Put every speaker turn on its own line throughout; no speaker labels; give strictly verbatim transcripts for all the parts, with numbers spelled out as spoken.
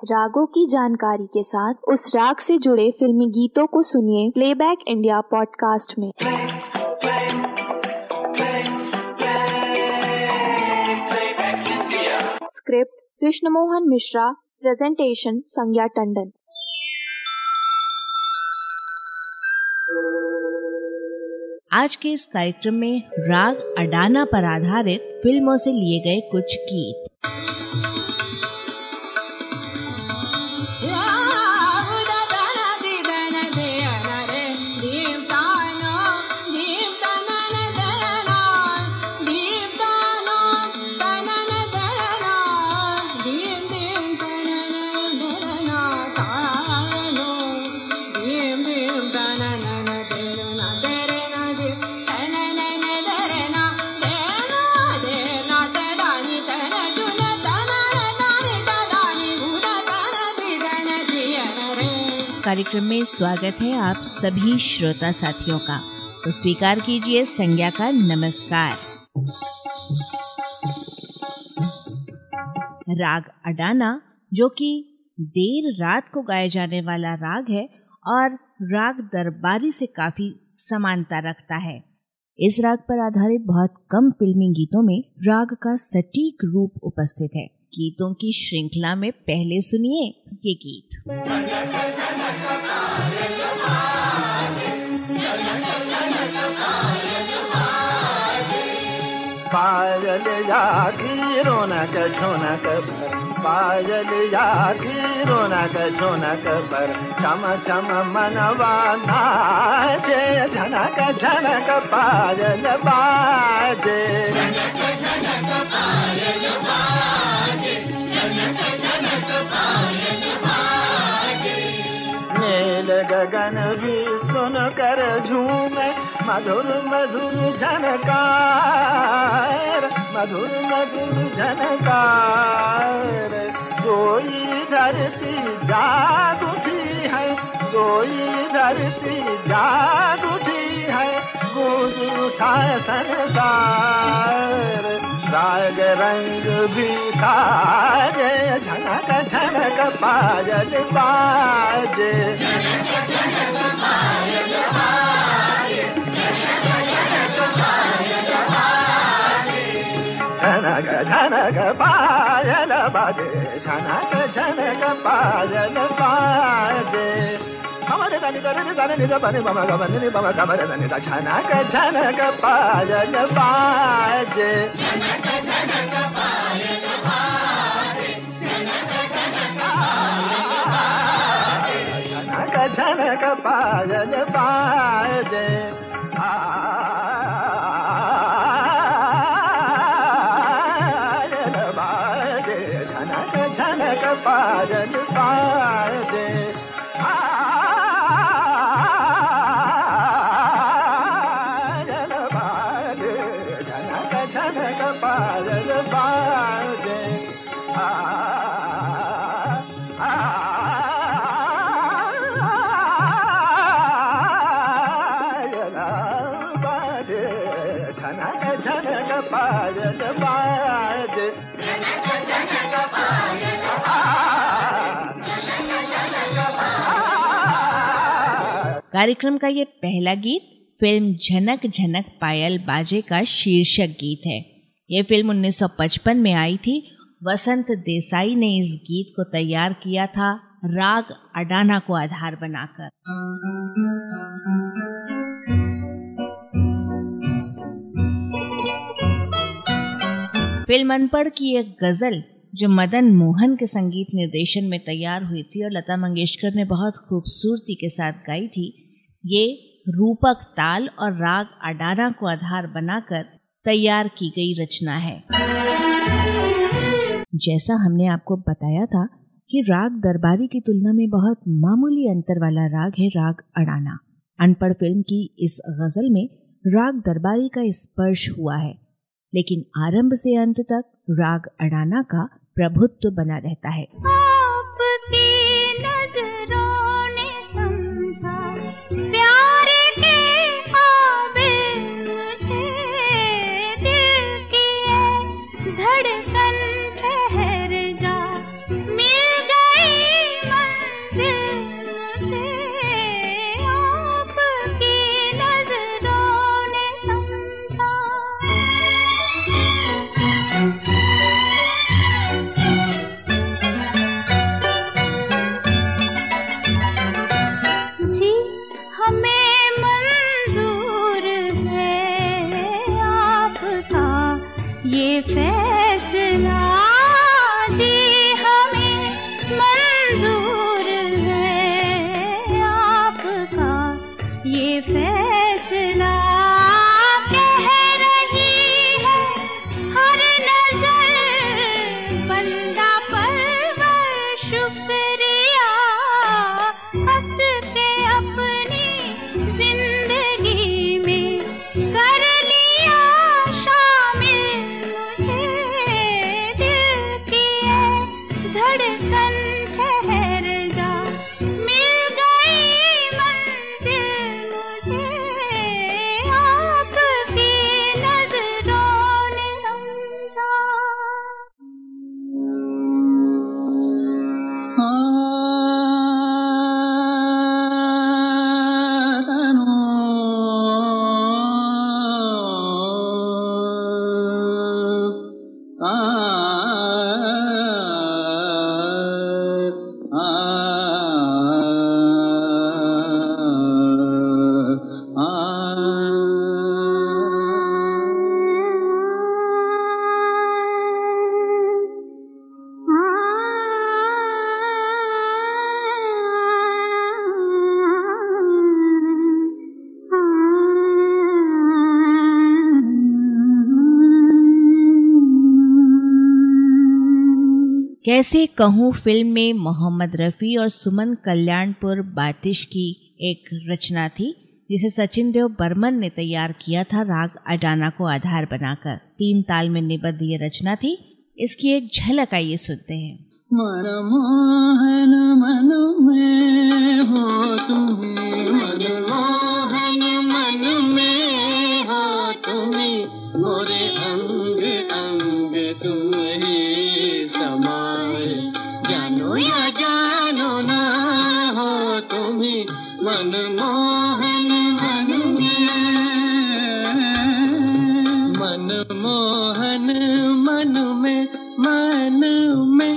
रागों की जानकारी के साथ उस राग से जुड़े फिल्मी गीतों को सुनिए प्लेबैक इंडिया पॉडकास्ट में। Script Krishna Mohan Mishra, presentation Sangya Tandon.
आज के इस कार्यक्रम में राग अडाना पर आधारित फिल्मों से लिए गए कुछ गीत। कार्यक्रम में स्वागत है आप सभी श्रोता साथियों का। तो स्वीकार कीजिए संज्ञा का नमस्कार। राग अडाना, जो कि देर रात को गाए जाने वाला राग है और राग दरबारी से काफी समानता रखता है। इस राग पर आधारित बहुत कम फिल्मी गीतों में राग का सटीक रूप उपस्थित है। गीतों की श्रृंखला में पहले सुनिए ये गीत।
पायल जागी रौनक झुनक भर, पायल जागी रौनक झुनक भर, चम चम मनवा नाचे, झनक झनक पायल बाजे, झनक झनक पायल बाजे, झनक झनक पायल बाजे। नील गगन भी सुन कर झूमे, मधुर मधुर झनकार, मधुर मधुर झनकार। सोई धरती जाग उठी है, सोई धरती जाग उठी है, गूंज उठा संसार। राग रंग भी खाजे, झनक झनक पायल बाजे, झनक झनक पायल बाजे, झनक झनक पायल बाजे, झनक झनक पायल बाजे। हमारे दानी दानी दानी निदा बने बमा गबने नि बमा गबने दानी दा, झनक झनक पायल बाजे, झनक झनक पायल बाजे, झनक झनक पायल बाजे, झनक झनक पायल बाजे। पायल बाजे, पायल बाजे, झनक झनक पायल बाजे, पायल बाजे, झनक झनक पायल बाजे, झनक झनक पायल।
कार्यक्रम का ये पहला गीत फिल्म झनक झनक पायल बाजे का शीर्षक गीत है। ये फिल्म उन्नीस सौ पचपन में आई थी। वसंत देसाई ने इस गीत को तैयार किया था राग अडाना को आधार बनाकर। फिल्म अनपढ़ की एक गजल जो मदन मोहन के संगीत निर्देशन में तैयार हुई थी और लता मंगेशकर ने बहुत खूबसूरती के साथ गाई थी, ये रूपक ताल और राग अडाना को आधार बनाकर तैयार की गई रचना है। जैसा हमने आपको बताया था कि राग दरबारी की तुलना में बहुत मामूली अंतर वाला राग है राग अडाना। अनपढ़ फिल्म की इस गजल में राग दरबारी का स्पर्श हुआ है, लेकिन आरंभ से अंत तक राग अडाना का प्रभुत्व बना रहता है।
आपकी नजरों ने समझा प्यार के काबिल मुझे, दिल की धड़कन ठहर जा, मिल गई शुक्रिया हंस के अपनी जिंदगी में कर लिया शामिल मुझे। दिल की है धड़कन ठहर जा, मिल गई मंजिल मुझे। आपकी नजरों ने समझा।
कैसे कहूँ फिल्म में मोहम्मद रफ़ी और सुमन कल्याणपुर बातिश की एक रचना थी जिसे सचिन देव बर्मन ने तैयार किया था राग अडाना को आधार बनाकर। तीन ताल में निबद्ध ये रचना थी। इसकी एक झलक आइए सुनते हैं।
मनमोहन मन में हो तुम्हें, मनमोहन मन में हो तुम्हें, मोरे अंग अंग तुम ही समाए, जानो या जानो ना हो तुम्हें, मनमोहन मन में, मनमोहन मन में, मन में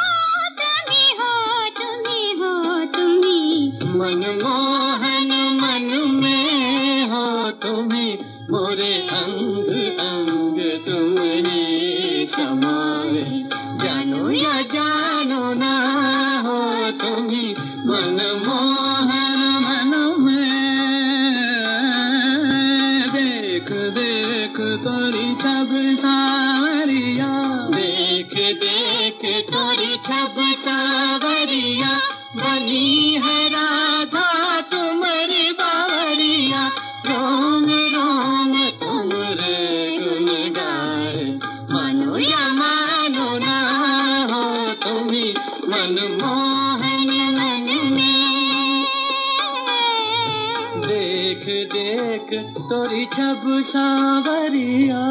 मनमोहन मन में हो तुम्हें, मोरे अंग अंग तुम ही समाए, जानो या जानो ना हो तुम्हें, मनमोहन मन में। देख देख तोरी छब सावरिया, देख देख तोरी छब सावरिया, बनी है राधा तुम्हारी बावरिया, रोम रोम तुमरे गुन गाए, मानो या मानो ना हो तुम्हें, मनमोहन मन में। देख देख तोरी छब सावरिया,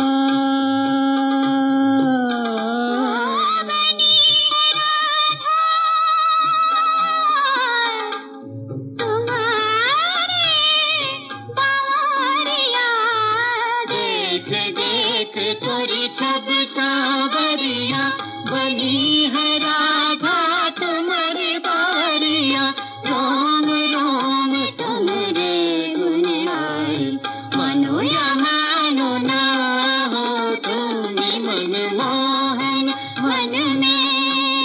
तोरी छब सावरिया, बनी है राधा तुम्हारी बारिया, रोम रोम तुमरे गुण गाए, मानो या मानो ना हो तुम्हें, मनमोहन मन में।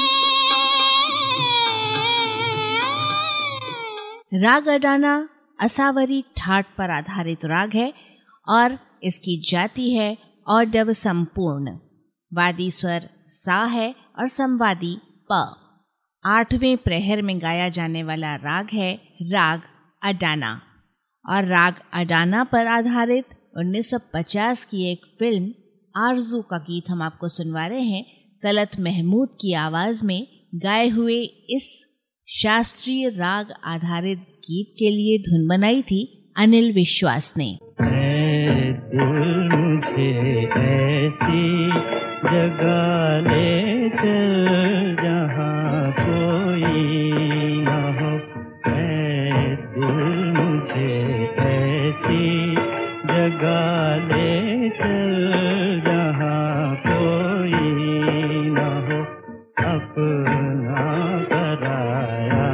राग अडाना असावरी ठाट पर आधारित राग है और इसकी जाति है औडव संपूर्ण। वादी स्वर सा है और संवादी प। आठवें प्रहर में गाया जाने वाला राग है राग अडाना। और राग अडाना पर आधारित उन्नीस सौ पचास की एक फिल्म आरज़ू का गीत हम आपको सुनवा रहे हैं। तलत महमूद की आवाज़ में गाए हुए इस शास्त्रीय राग आधारित गीत के लिए धुन बनाई थी अनिल विश्वास ने।
मुझे ऐसी जगह ले चल जहाँ कोई न हो, ऐ दिल मुझे ऐसी जगह ले चल जहाँ कोई न हो, अपना कराया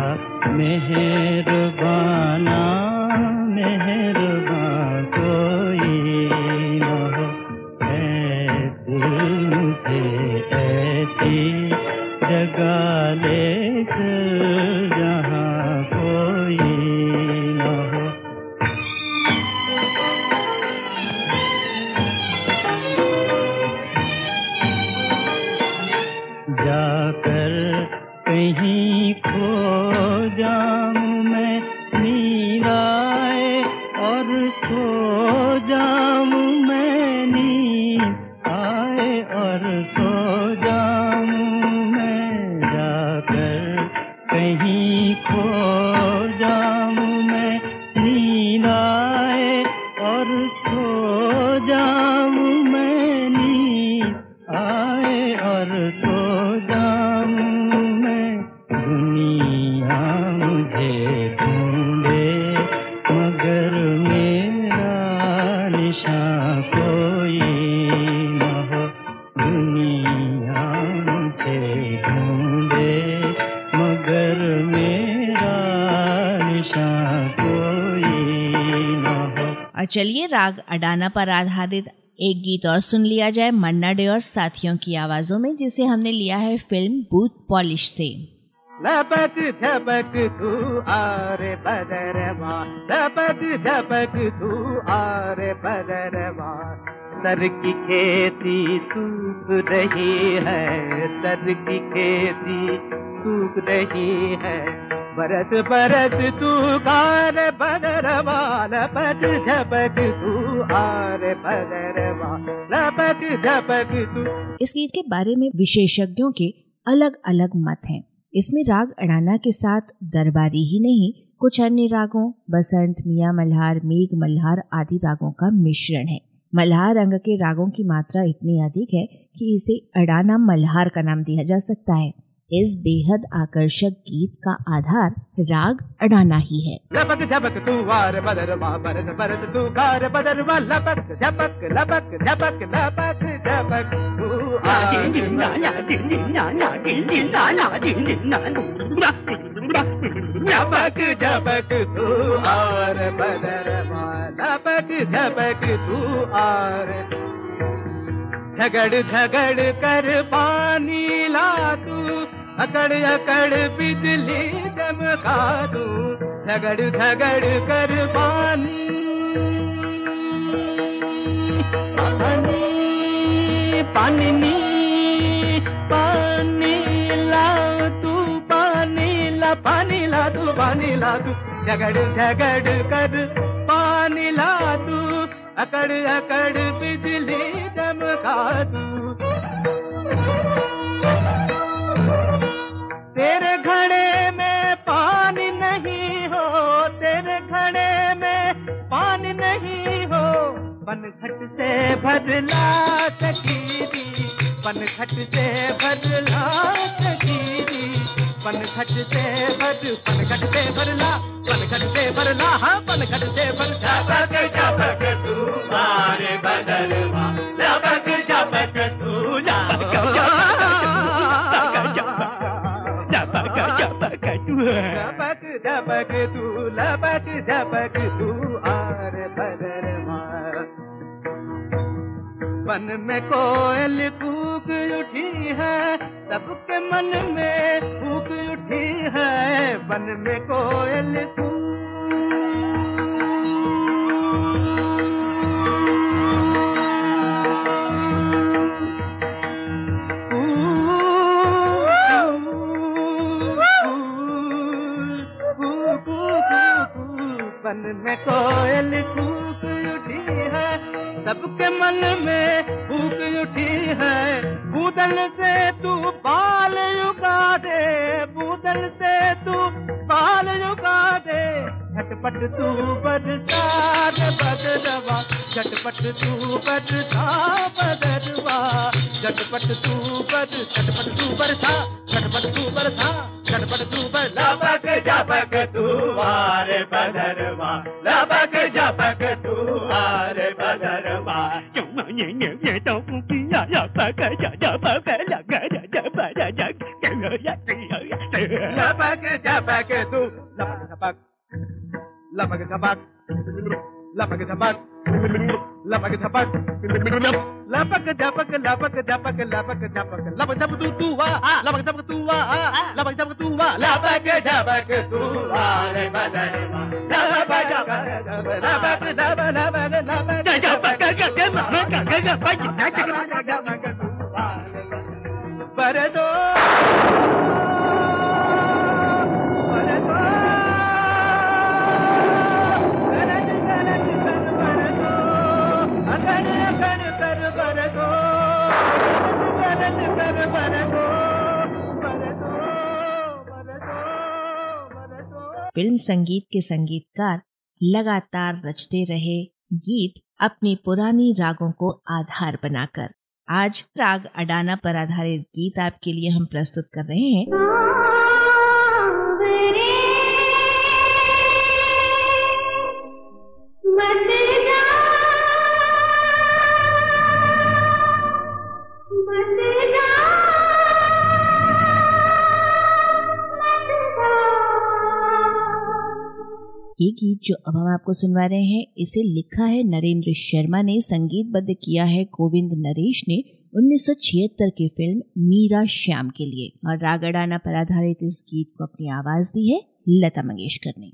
मेहरबाना मेहरबान कोई न हो, ऐ दिल मुझे ऐसी जगह ले चल जहाँ कोई न हो। जाकर कहीं खो जाऊं मैं, नींद आए और सो जाऊं मैं, नींद आए और सो जाऊं मैं, जाकर कहीं खो जाऊं मैं, नींद आए और सो जाऊं मैं, नींद आए और सो जाऊं मैं, दुनिया मुझे ढूंढे मगर मेरा निशान कोई न हो, दुनिया मुझे ढूंढे मगर मेरा निशान कोई न हो।
और चलिए राग अडाना पर आधारित एक गीत और सुन लिया जाए मन्ना डे और साथियों की आवाजों में, जिसे हमने लिया है फिल्म बूथ पॉलिश से।
लपक झपक तू आरे बदरवा, लपक झपक तू आरे बदरवा, सर की खेती सूख रही है, सर की खेती सूख रही है, बरस बरस तू कार बदरवा, लपक झपक तू आरे बदरवा, लपक झपक तू।
इस गीत के बारे में विशेषज्ञों के अलग अलग मत हैं। इसमें राग अडाना के साथ दरबारी ही नहीं, कुछ अन्य रागों बसंत, मियाँ मल्हार, मेघ मल्हार आदि रागों का मिश्रण है। मल्हार अंग के रागों की मात्रा इतनी अधिक है कि इसे अडाना मल्हार का नाम दिया जा सकता है। इस बेहद आकर्षक गीत का आधार राग अडाना ही है।
लपक झपक तू वार बदरवा, बरस बरस तू कार बदरवा, लपक झपक लपक झपक लपक झपक तू आर लपक झपक तू आर बदरवा, लपक झपक तू आर, झगड़ झगड़ कर पानी ला तू, अकड़ अकड़ बिजली चमका दू, झगड़ झगड़ कर पानी पानी पानी नी पानी ला तू, पानी ला पानी ला तू, पानी ला तू, झगड़ झगड़ कर पानी ला तू, अकड़ अकड़ बिजली चमका दू, तेरे घड़े में पानी नहीं हो, तेरे घड़े में पानी नहीं हो, पनघट से भरला सकीरी, पनघट से भरला सकीरी, पनघट से भर, पनघट से भरला, पनघट से भरला, हाँ पनघट से भर, झपक झपक तू मारे बदलवा, लपक झपक तू लपक झपक झपक तू लपक झपक तू आर बदरवा, मन में कोयल कूक उठी है, सबके मन में कूक उठी है, मन में कोयल कूक मन में कोयल कूक उठी है, सबके मन में कूक उठी है, बूदल से तू बाल उगा दे, बूदल से तू बाल उगा दे, झटपट तू बरसा बदरवा, झटपट तू बरसा बदरवा, झटपट तू बर, झटपट तू बरसा, झटपट तू बरसा, झटपट तू बर, लपक झपक तू आर बदरवा, लपक झपक तू आर बदरवा, लपक झपक तू लपक झपक लपक झपक लपक झपक लपक झपक लपक झपक लपक झपक लपक झपक तू तू वा लपक झपक तू वा लपक झपक तू वा लपक झपक तू रे बदरवा लपक झपक लपक झपक लपक झपक के मामा का का बरसो
फिल्म संगीत के संगीतकार लगातार रचते रहे गीत अपनी पुरानी रागों को आधार बनाकर। आज राग अडाना पर आधारित गीत आपके लिए हम प्रस्तुत कर रहे हैं। ये गीत जो अब हम आपको सुनवा रहे हैं, इसे लिखा है नरेंद्र शर्मा ने, संगीतबद्ध किया है गोविंद नरेश ने उन्नीस सौ छिहत्तर की फिल्म मीरा श्याम के लिए, और राग अडाना पर आधारित इस गीत को अपनी आवाज दी है लता मंगेशकर ने।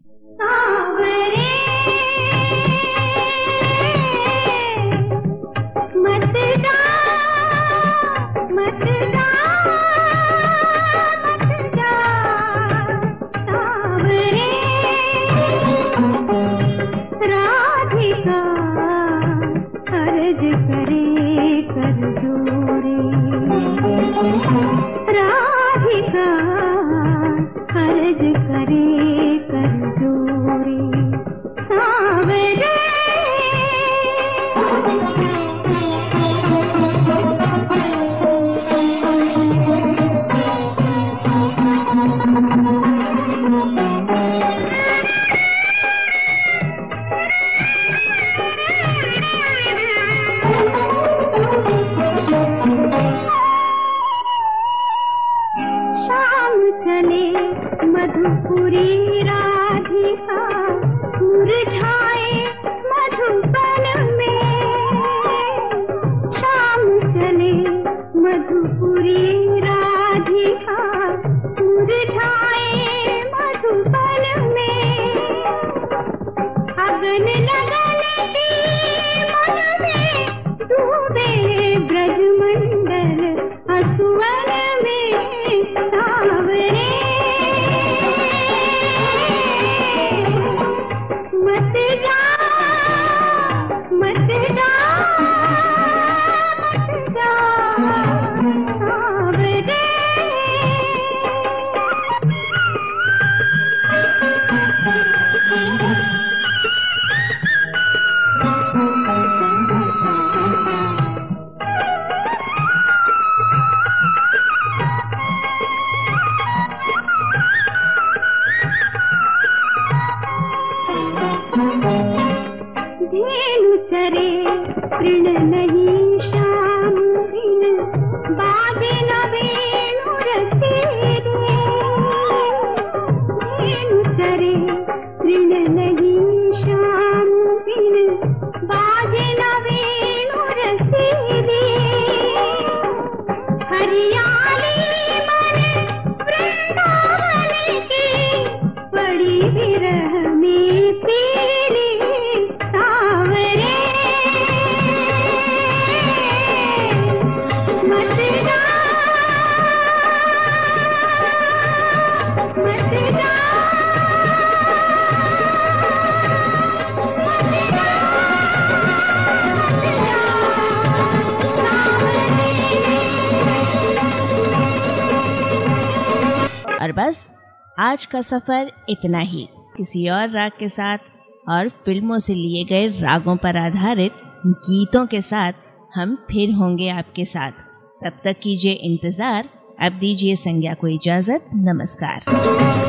और बस आज का सफर इतना ही। किसी और राग के साथ और फिल्मों से लिए गए रागों पर आधारित गीतों के साथ हम फिर होंगे आपके साथ। तब तक कीजिए इंतजार। अब दीजिए संज्ञा को इजाजत। नमस्कार।